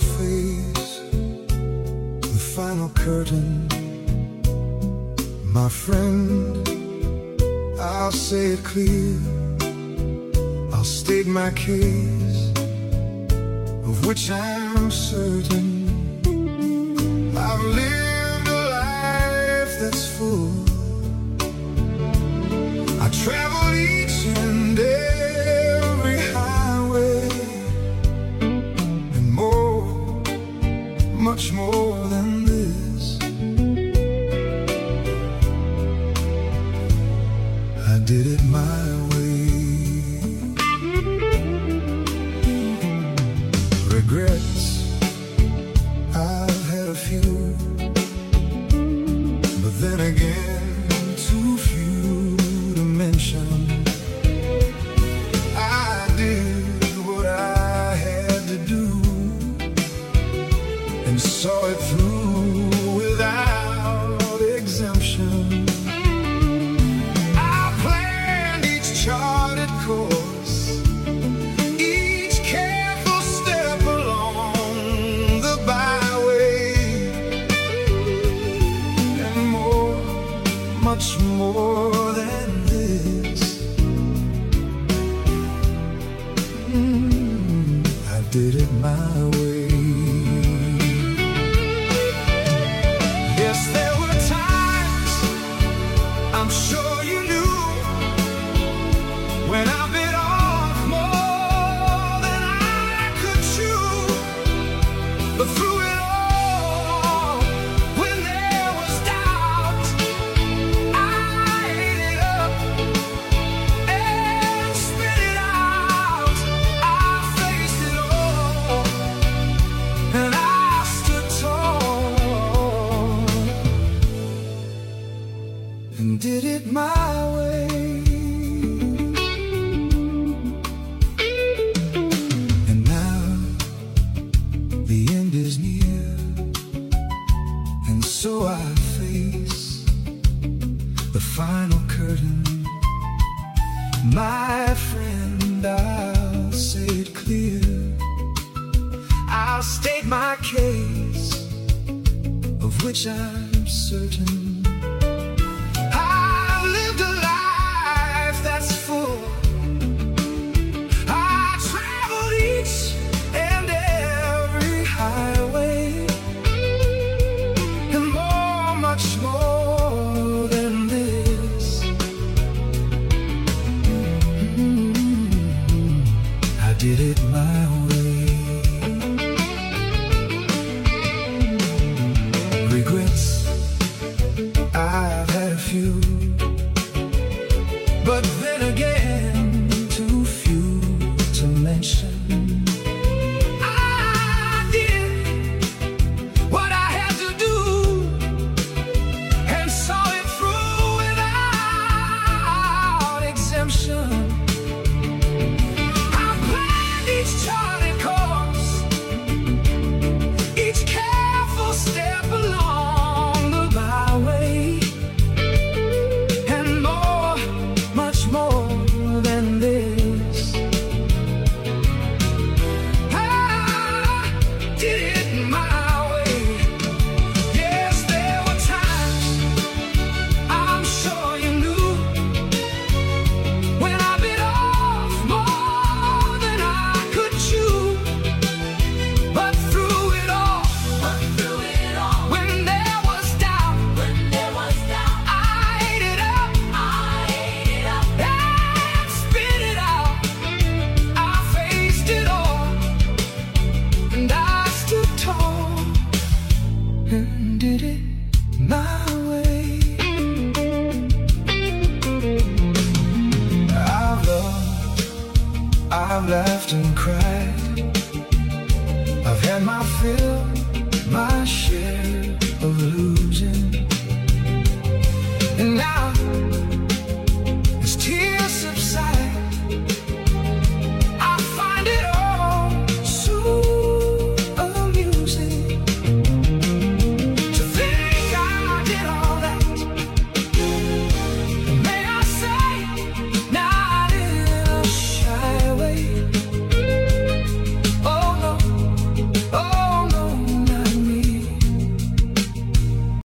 face the final curtain. My friend, I'll say it clear, I'll state my case, of which I'm certain. I've lived a life that's full. I traveled each and every highway, and more, much more than this. I did it my way. Regrets, I've had a few, but then again, too few to mention. I did what I had to do and saw it through without exemption. I planned each charted course, each careful step along the byway, and more, much more than this. I did it my way. Yes, there were times, I'm sure you knew, when I bit off more than I could chew. But through it all, when there was doubt, I ate it up and spit it out. I faced it all, and I stood tall and did it my way. And now the end is near, and so I face the final curtain. My friend, I'll say it clear, I'll state my case, of which I'm certain.